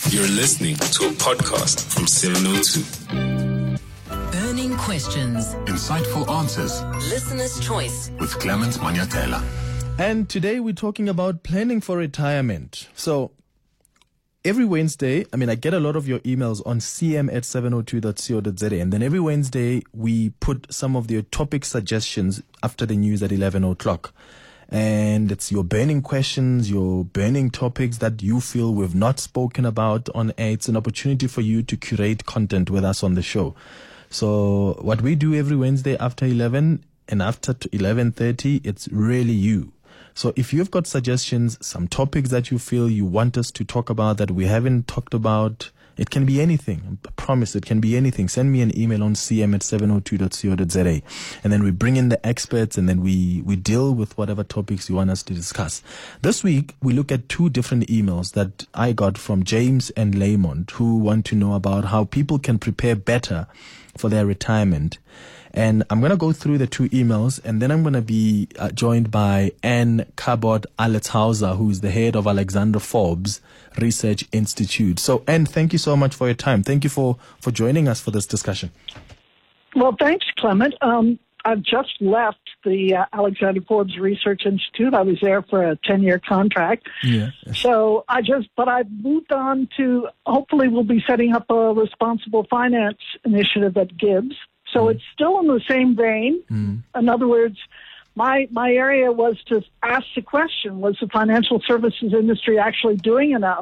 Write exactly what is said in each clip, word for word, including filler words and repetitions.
You're listening to a podcast from seven oh two. Burning questions. Insightful answers. Listener's choice. With Clement Manyatela. And today we're talking about planning for retirement. So every Wednesday, I mean, I get a lot of your emails on c m at seven oh two dot co dot z a. And then every Wednesday, we put some of your topic suggestions after the news at eleven o'clock. And it's your burning questions, your burning topics that you feel we've not spoken about on air. It's an opportunity for you to curate content with us on the show. So what we do every Wednesday after eleven and after eleven thirty, it's really you. So if you've got suggestions, some topics that you feel you want us to talk about that we haven't talked about, it can be anything. I promise it can be anything. Send me an email on c m at seven oh two dot co dot z a. And then we bring in the experts and then we, we deal with whatever topics you want us to discuss. This week, we look at two different emails that I got from James and Lamont, who want to know about how people can prepare better for their retirement. And I'm going to go through the two emails, and then I'm going to be uh, joined by Anne Cabot-Aletzhauser, who's the head of Alexander Forbes Research Institute. So, Anne, thank you so much for your time. Thank you for, for joining us for this discussion. Well, thanks, Clement. Um, I've just left the uh, Alexander Forbes Research Institute. I was there for a ten-year contract. Yeah. So I just, but I've moved on to, hopefully we'll be setting up a responsible finance initiative at Gibbs. So mm. it's still in the same vein. Mm. In other words, my my area was to ask the question, was the financial services industry actually doing enough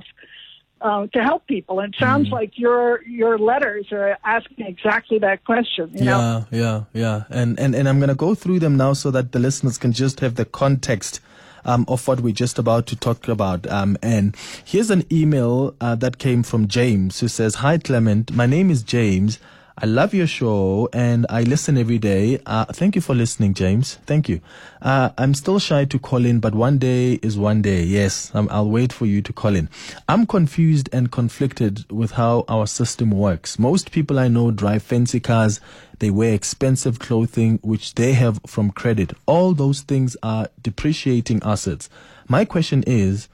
uh, to help people? And it sounds mm. like your your letters are asking exactly that question. You yeah, know? yeah, yeah. And, and, and I'm going to go through them now so that the listeners can just have the context Um, of what we're just about to talk about. Um, and here's an email uh, that came from James, who says, "Hi, Clement. My name is James. I love your show and I listen every day. Uh, thank you for listening, James. Thank you. Uh, I'm still shy to call in, but one day is one day. Yes, um, I'll wait for you to call in. I'm confused and conflicted with how our system works. Most people I know drive fancy cars. They wear expensive clothing, which they have from credit. All those things are depreciating assets. My question is,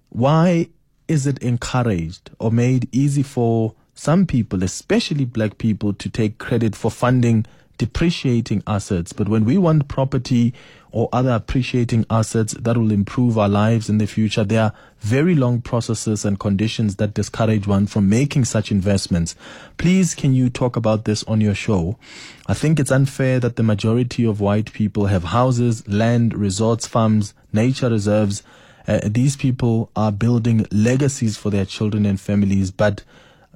why is it encouraged or made easy for some people, especially black people, to take credit for funding depreciating assets? But when we want property or other appreciating assets that will improve our lives in the future, there are very long processes and conditions that discourage one from making such investments. Please, can you talk about this on your show? I think it's unfair that the majority of white people have houses, land, resorts, farms, nature reserves. Uh, these people are building legacies for their children and families, but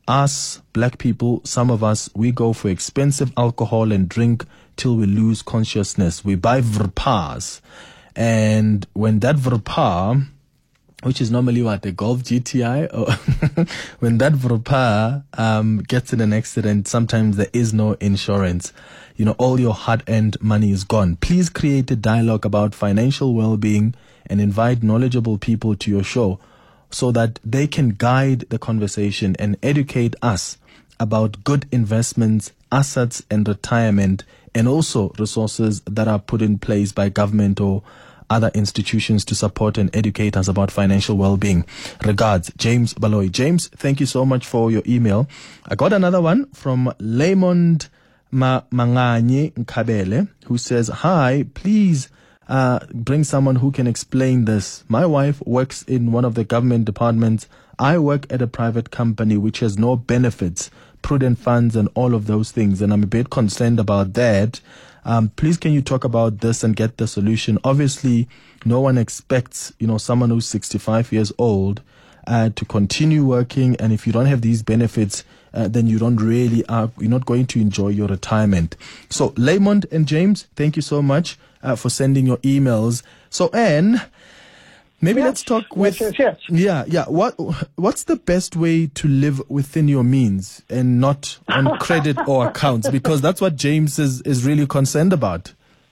us, black people, some of us, we go for expensive alcohol and drink till we lose consciousness. We buy Verpaas. And when that Verpaa, which is normally what, a Golf G T I, or when that Verpaa um, gets in an accident, sometimes there is no insurance. You know, all your hard-earned money is gone. Please create a dialogue about financial well-being and invite knowledgeable people to your show, so that they can guide the conversation and educate us about good investments, assets, and retirement, and also resources that are put in place by government or other institutions to support and educate us about financial well-being. Regards, James Baloy. James, thank you so much for your email. I got another one from Lamont Ma- Manganye Nkabele, who says, "Hi, please Uh, bring someone who can explain this. My wife works in one of the government departments. I work at a private company which has no benefits, prudent funds, and all of those things. And I'm a bit concerned about that. Um, please, can you talk about this and get the solution? Obviously, no one expects, you know, someone who's sixty-five years old uh, to continue working. And if you don't have these benefits, uh, then you don't really, are, you're not going to enjoy your retirement." So, Lamont and James, thank you so much Uh, for sending your emails. So, Anne, maybe yes. let's talk with yes, yes, yes. yeah, yeah. What what's the best way to live within your means and not on credit or accounts? Because that's what James is is really concerned about.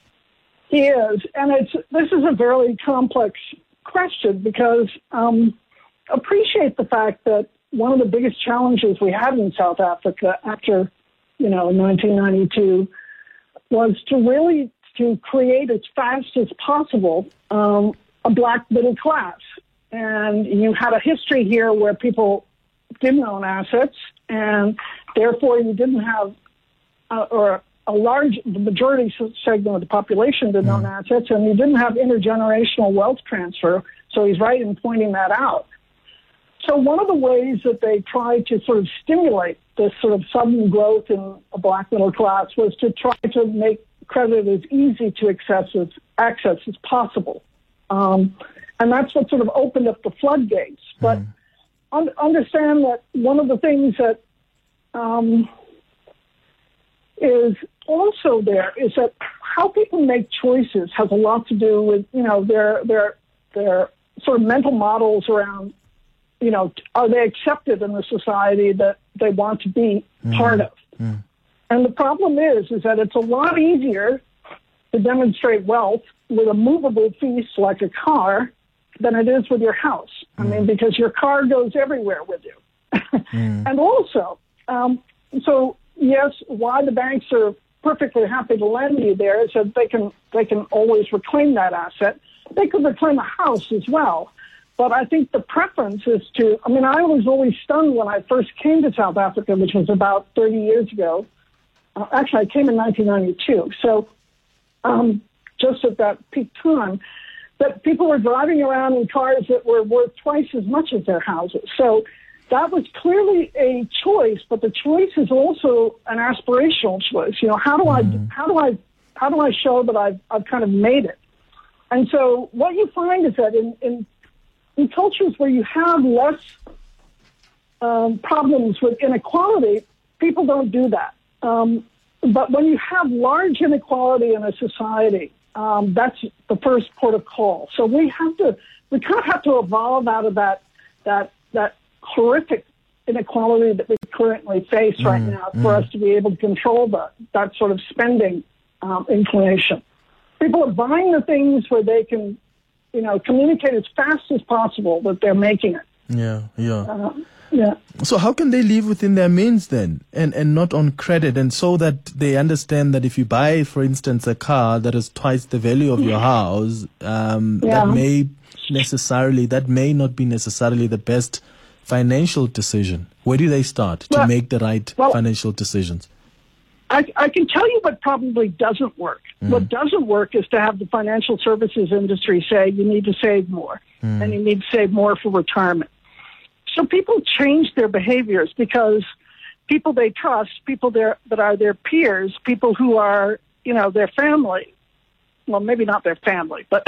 He is, and it's this is a very complex question because um, appreciate the fact that one of the biggest challenges we had in South Africa after, you know, nineteen ninety-two was to really to create as fast as possible um, a black middle class. And you had a history here where people didn't own assets, and therefore you didn't have, uh, or a large, the majority segment of the population didn't own assets, and you didn't have intergenerational wealth transfer. So he's right in pointing that out. So one of the ways that they tried to sort of stimulate this sort of sudden growth in a black middle class was to try to make credit as easy to access as, access as possible. Um, and that's what sort of opened up the floodgates. But mm. un- understand that one of the things that um, is also there is that how people make choices has a lot to do with, you know, their their their sort of mental models around, you know, are they accepted in the society that they want to be mm. part of? Mm. And the problem is, is that it's a lot easier to demonstrate wealth with a movable piece like a car than it is with your house. Mm. I mean, because your car goes everywhere with you. mm. And also, um, so yes, why the banks are perfectly happy to lend you there is that they can they can always reclaim that asset. They could reclaim a house as well. But I think the preference is to, I mean, I was always stunned when I first came to South Africa, which was about thirty years ago. Uh, actually, I came in nineteen ninety-two. So um, just at that peak time, that people were driving around in cars that were worth twice as much as their houses. So that was clearly a choice, but the choice is also an aspirational choice. You know, how do mm-hmm. I, how do I, how do I show that I've, I've kind of made it? And so what you find is that in, in In cultures where you have less um, problems with inequality, people don't do that. Um, but when you have large inequality in a society, um, that's the first port of call. So we have to, we kind of have to evolve out of that that that horrific inequality that we currently face right mm, now for mm. us to be able to control the, that sort of spending um, inclination. People are buying the things where they can, you know, communicate as fast as possible that they're making it. Yeah, yeah. Uh, yeah. So how can they live within their means then and, and not on credit, and so that they understand that if you buy, for instance, a car that is twice the value of your house, um, yeah. that may necessarily, that may not be necessarily the best financial decision. Where do they start to well, make the right well, financial decisions? I, I can tell you what probably doesn't work. Mm. What doesn't work is to have the financial services industry say you need to save more mm. and you need to save more for retirement. So people change their behaviors because people they trust, people there that are their peers, people who are, you know, their family, well, maybe not their family, but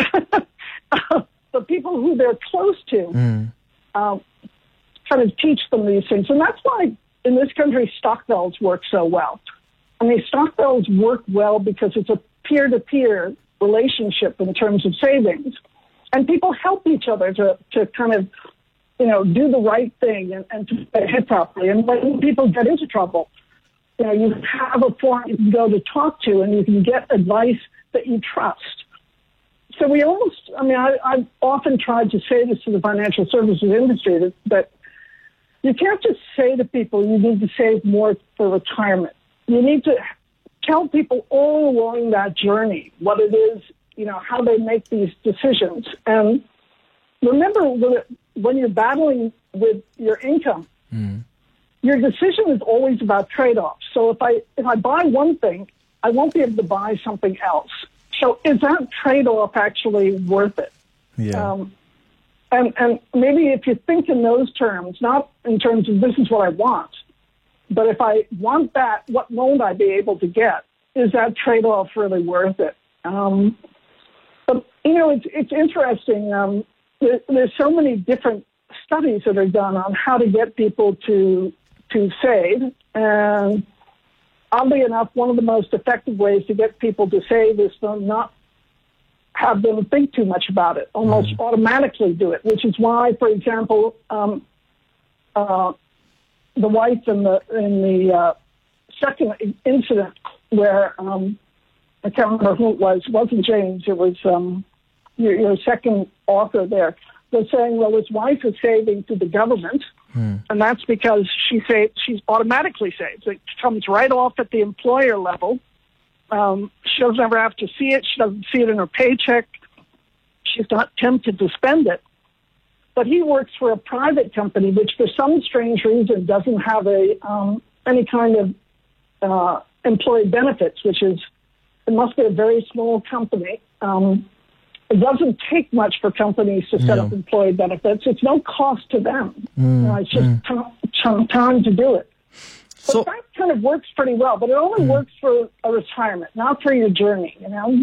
the people who they're close to mm. uh, kind of teach them these things. And that's why in this country Stockvelds work so well. I mean, Stockvelds work well because it's a peer-to-peer relationship in terms of savings. And people help each other to, to kind of, you know, do the right thing and, and to pay ahead properly. And when people get into trouble, you know, you have a forum you can go to talk to and you can get advice that you trust. So we almost, I mean, I, I've often tried to say this to the financial services industry, that, that you can't just say to people you need to save more for retirement. You need to tell people all along that journey what it is, you know, how they make these decisions. And remember, when you're battling with your income, mm. your decision is always about trade-offs. So if I if I buy one thing, I won't be able to buy something else. So is that trade-off actually worth it? Yeah. Um, and, and maybe if you think in those terms, not in terms of this is what I want, but if I want that, what won't I be able to get? Is that trade-off really worth it? Um, but, you know, it's, it's interesting. Um, there, there's so many different studies that are done on how to get people to to save. And oddly enough, one of the most effective ways to get people to save is to not have them think too much about it, almost mm-hmm. automatically do it, which is why, for example, um, uh, the wife in the in the uh, second incident where um, I can't remember who it was. It wasn't James. It was um, your, your second author there. Was saying, well, his wife is saving to the government, hmm. and that's because she saves. She's automatically saves. It comes right off at the employer level. Um, she doesn't ever have to see it. She doesn't see it in her paycheck. She's not tempted to spend it. but he works for a private company, which for some strange reason doesn't have a um, any kind of uh, employee benefits, which is, it must be a very small company. Um, it doesn't take much for companies to set Yeah. up employee benefits. It's no cost to them. Mm, You know, it's just mm. t- t- time to do it. But So, that kind of works pretty well, but it only Mm. works for a retirement, not for your journey, you know?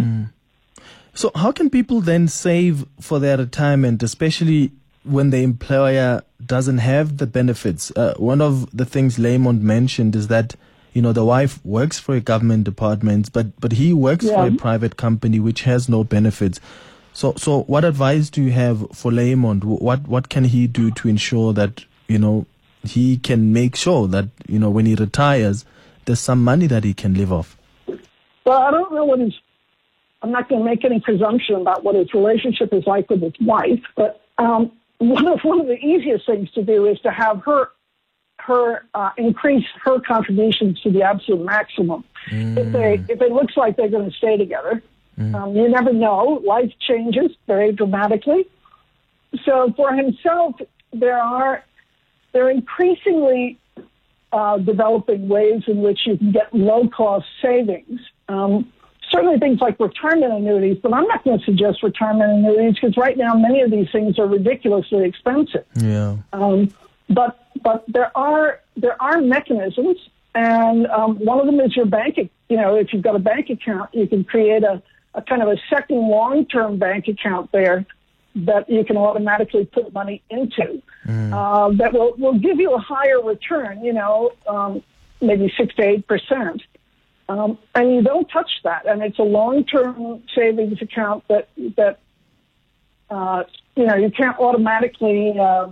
so how can people then save for their retirement, especially when the employer doesn't have the benefits? Uh, one of the things Lamont mentioned is that, you know, the wife works for a government department, but, but he works for a Yeah. private company which has no benefits. So, so what advice do you have for Lamont? What, what can he do to ensure that, you know, he can make sure that, you know, when he retires, there's some money that he can live off? Well, I don't know what his, I'm not going to make any presumption about what his relationship is like with his wife, but um, one of one of the easiest things to do is to have her her uh, increase her contributions to the absolute maximum. Mm. If they if it looks like they're going to stay together, Mm. um, you never know. Life changes very dramatically. So for himself, there are they're increasingly uh, developing ways in which you can get low cost savings. Um, certainly things like retirement annuities, but I'm not going to suggest retirement annuities because right now many of these things are ridiculously expensive. Yeah. Um, but but there are there are mechanisms, and um, one of them is your bank. You know, if you've got a bank account, you can create a, a kind of a second long-term bank account there that you can automatically put money into. Mm. Uh, that will will give you a higher return. You know, um, maybe six to eight percent. Um, and you don't touch that, and it's a long-term savings account that that uh, you know you can't automatically uh,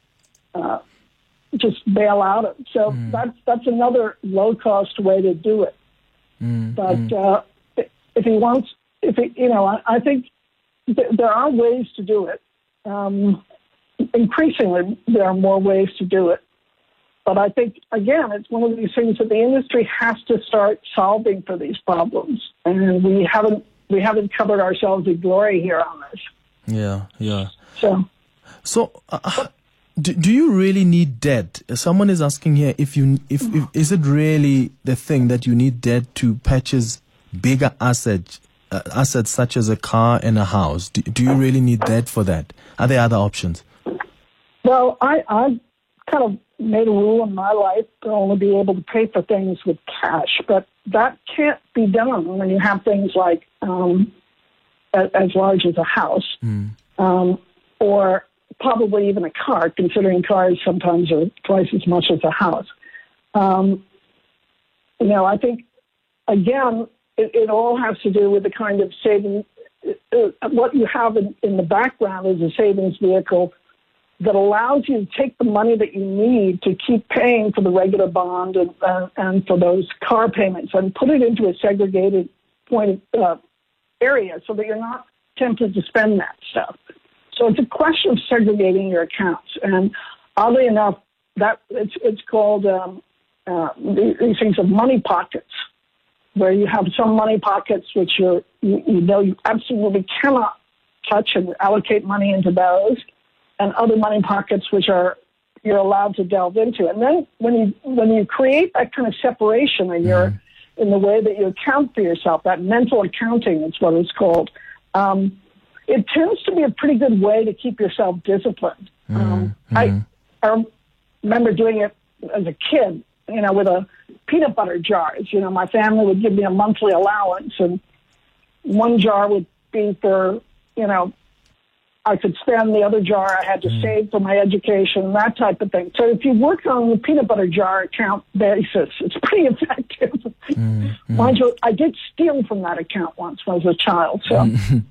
uh, just bail out of. So Mm. that's that's another low-cost way to do it. Mm. But mm. uh, if he wants, if he, you know, I, I think th- there are ways to do it. Um, increasingly, there are more ways to do it. But I think, again, it's one of these things that the industry has to start solving for these problems, and we haven't we haven't covered ourselves in glory here on this. Yeah, yeah. So, So, uh, do, do you really need debt? Someone is asking here if you if, if is it really the thing that you need debt to purchase bigger assets uh, assets such as a car and a house? Do, do you really need debt for that? Are there other options? well, I I kind of made a rule in my life to only be able to pay for things with cash, but that can't be done when you have things like um, as, as large as a house, Mm. um, or probably even a car, considering cars sometimes are twice as much as a house. Um, you know, I think, again, it, it all has to do with the kind of saving. Uh, what you have in, in the background is a savings vehicle that allows you to take the money that you need to keep paying for the regular bond and, uh, and for those car payments and put it into a segregated point of, uh, area so that you're not tempted to spend that stuff. So it's a question of segregating your accounts. And oddly enough, that it's, it's called um, uh, these things of money pockets, where you have some money pockets which you're, you, you know you absolutely cannot touch and allocate money into those, and other money pockets which are you're allowed to delve into. And then when you when you create that kind of separation in your in the way that you account for yourself, that mental accounting is what it's called. Um, it tends to be a pretty good way to keep yourself disciplined. Mm, Um, mm. I I remember doing it as a kid, you know, with a peanut butter jars. You know, my family would give me a monthly allowance, and one jar would be for, you know, I could spend, the other jar I had to Mm. save for my education, that type of thing. So if you work on the peanut butter jar account basis, it's pretty effective. Mm, mm. Mind you, I did steal from that account once when I was a child. So,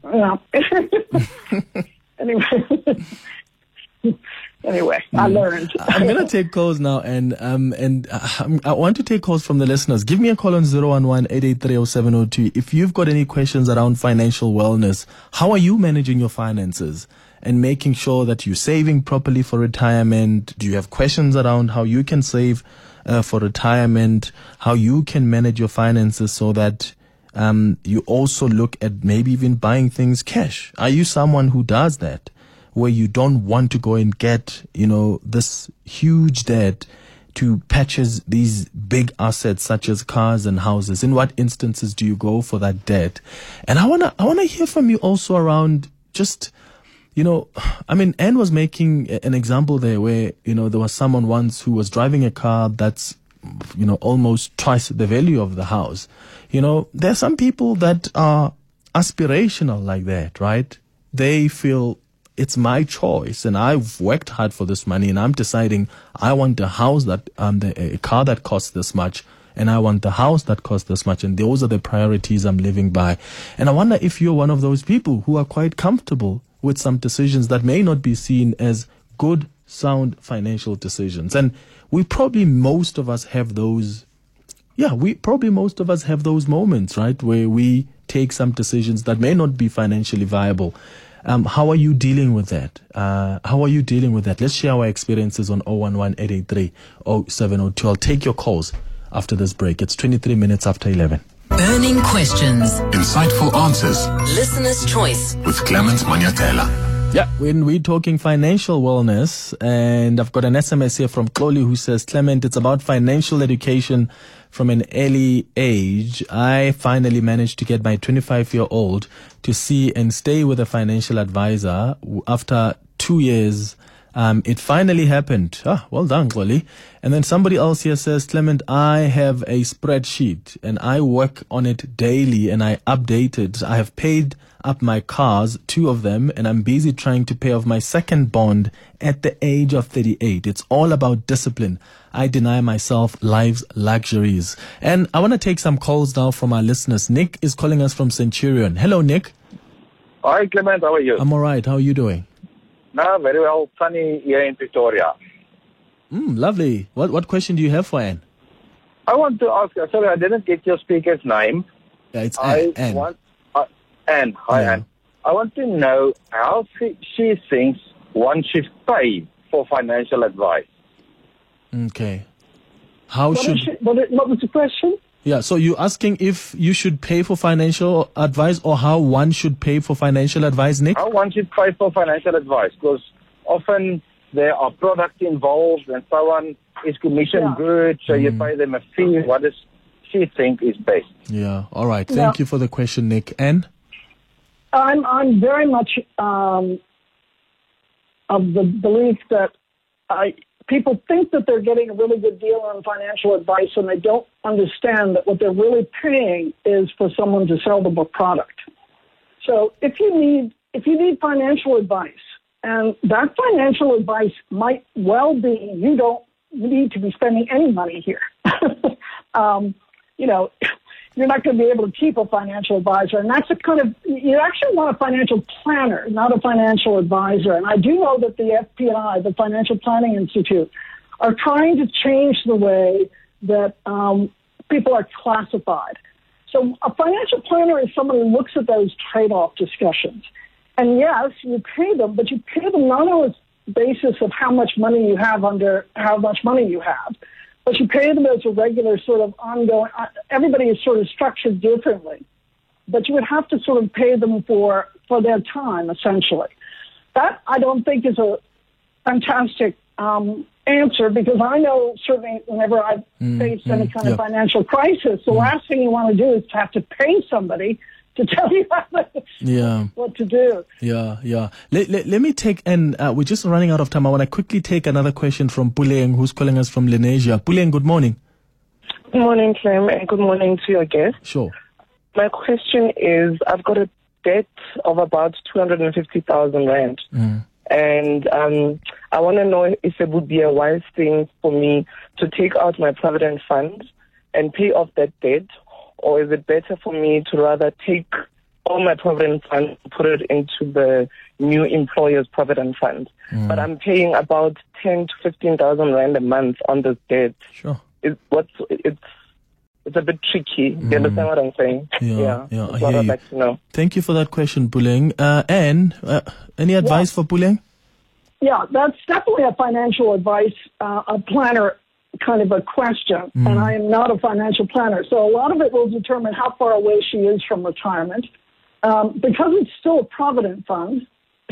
you know. anyway. Anyway, I learned. I'm gonna take calls now, and um, and uh, I want to take calls from the listeners. Give me a call on zero one one, eight eight three, zero seven zero two if you've got any questions around financial wellness. How are you managing your finances and making sure that you're saving properly for retirement? Do you have questions around how you can save uh, for retirement? How you can manage your finances so that um, you also look at maybe even buying things cash? Are you someone who does that? where you don't want to go and get, you know, this huge debt to purchase these big assets such as cars and houses? In what instances do you go for that debt? And I wanna I wanna hear from you also around just, you know, I mean, Anne was making an example there where, you know, there was someone once who was driving a car that's, you know, almost twice the value of the house. You know, there are some people that are aspirational like that, right? They feel it's my choice and I've worked hard for this money and I'm deciding I want a house that, um, the, a car that costs this much, and I want the house that costs this much, and those are the priorities I'm living by. And I wonder if you're one of those people who are quite comfortable with some decisions that may not be seen as good, sound financial decisions. And we probably, most of us have those, yeah, we probably most of us have those moments, right, where we take some decisions that may not be financially viable. Um, how are you dealing with that? Uh, how are you dealing with that? Let's share our experiences on zero one one, eight eight three, zero seven zero two. I'll take your calls after this break. It's twenty-three minutes after eleven. Burning questions. Insightful answers Listener's choice. with Clement Manyatela. Yeah, when we're talking financial wellness, and I've got an S M S here from Chloe who says, Clement, it's about financial education from an early age. I finally managed to get my twenty-five-year-old to see and stay with a financial advisor after two years. Um, it finally happened. Ah, well done, Chloe. And then somebody else here says, Clement, I have a spreadsheet and I work on it daily and I update it. I have paid up my cars, two of them, and I'm busy trying to pay off my second bond at the age of thirty-eight. It's all about discipline. I deny myself life's luxuries. And I want to take some calls now from our listeners. Nick is calling us from Centurion. Hello, Nick. Hi, Clement. How are you? I'm all right. How are you doing? No, very well. Sunny here in Pretoria. Mm, lovely. What what question do you have for Anne? I want to ask, sorry, I didn't get your speaker's name. Yeah, it's I Anne. Anne. Want, uh, Anne. Hi, Yeah. Anne. I want to know how she, she thinks one should pay for financial advice. Okay. How What, should... is she, what, what was the question? Yeah, so you're asking if you should pay for financial advice or how one should pay for financial advice, Nick? How one should pay for financial advice? Because often there are products involved and someone is commission Yeah. good, so you pay them a fee. What does she think is best? Yeah, all right. Thank Yeah. you for the question, Nick. Anne? I'm I'm very much um, of the belief that I, people think that they're getting a really good deal on financial advice, and they don't understand that what they're really paying is for someone to sell them a product. So if you need if you need financial advice, and that financial advice might well be you don't need to be spending any money here. um, you know. You're not going to be able to keep a financial advisor. And that's a kind of, you actually want a financial planner, not a financial advisor. And I do know that the F P I, the Financial Planning Institute, are trying to change the way that um, people are classified. So a financial planner is someone who looks at those trade-off discussions. And yes, you pay them, but you pay them not on the basis of how much money you have under how much money you have, but you pay them as a regular sort of ongoing, everybody is sort of structured differently, but you would have to sort of pay them for, for their time, essentially. That, I don't think, is a fantastic um, answer, because I know certainly whenever I've Mm, faced mm, any kind yeah. of financial crisis, the last thing you want to do is to have to pay somebody to tell you how to, Yeah. what to do. Yeah, yeah. Let, let, let me take, and uh, we're just running out of time. I want to quickly take another question from Puleng, who's calling us from Lenasia. Puleng, good morning. Good morning, Clem, and good morning to your guest. Sure. My question is, I've got a debt of about two hundred fifty thousand rand, Mm. and um, I want to know if it would be a wise thing for me to take out my provident fund and pay off that debt, or is it better for me to rather take all my provident fund and put it into the new employer's provident fund? Mm. But I'm paying about ten to fifteen thousand rand a month on this debt. Sure. It, what's it's it's a bit tricky. Do you understand what I'm saying? Yeah, yeah, I That's what hear I'd you. like to know. Thank you for that question, Puleng. Uh, Anne, uh, any advice for Puleng? Yeah, that's definitely a financial advice, uh, a planner kind of a question, and I am not a financial planner. So a lot of it will determine how far away she is from retirement. Um, because it's still a provident fund,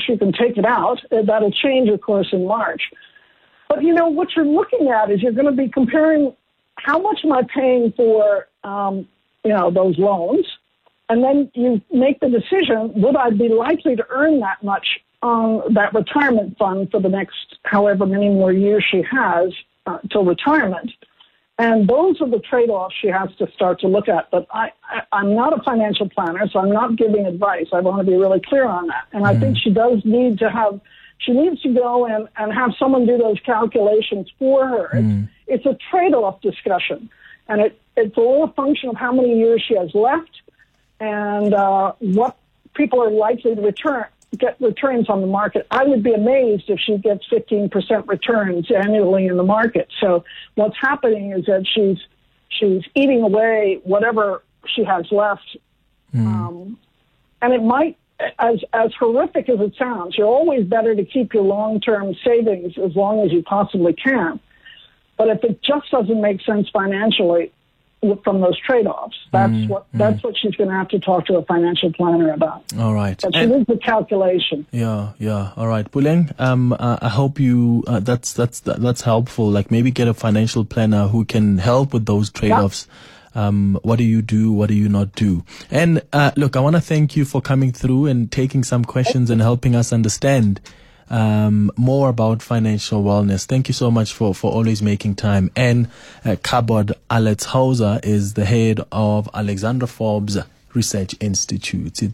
she can take it out. That'll change, of course, in March. But, you know, what you're looking at is you're going to be comparing how much am I paying for, um, you know, those loans, and then you make the decision, would I be likely to earn that much on that retirement fund for the next however many more years she has uh, till retirement? And those are the trade-offs she has to start to look at. But I, I, I'm not a financial planner, so I'm not giving advice. I want to be really clear on that. And mm. I think she does need to have, she needs to go and, and have someone do those calculations for her. Mm. It's, it's a trade-off discussion. And it, it's all a function of how many years she has left and uh, what people are likely to return. Get returns on the market. I would be amazed if she gets fifteen percent returns annually in the market. So what's happening is that she's she's eating away whatever she has left. Mm. Um, and it might, as as horrific as it sounds, you're always better to keep your long-term savings as long as you possibly can. But if it just doesn't make sense financially, from those trade-offs, that's mm, what that's mm. what she's going to have to talk to a financial planner about. All right, but she needs the calculation. Yeah, yeah. All right, Puleng. Um, uh, I hope you uh, that's that's that's helpful. Like maybe get a financial planner who can help with those trade-offs. Yeah. Um, what do you do? What do you not do? And uh, look, I want to thank you for coming through and taking some questions and helping us understand Um, more about financial wellness. Thank you so much for, for always making time. And uh, Kabod Aletshauser is the head of Alexandra Forbes Research Institute. It's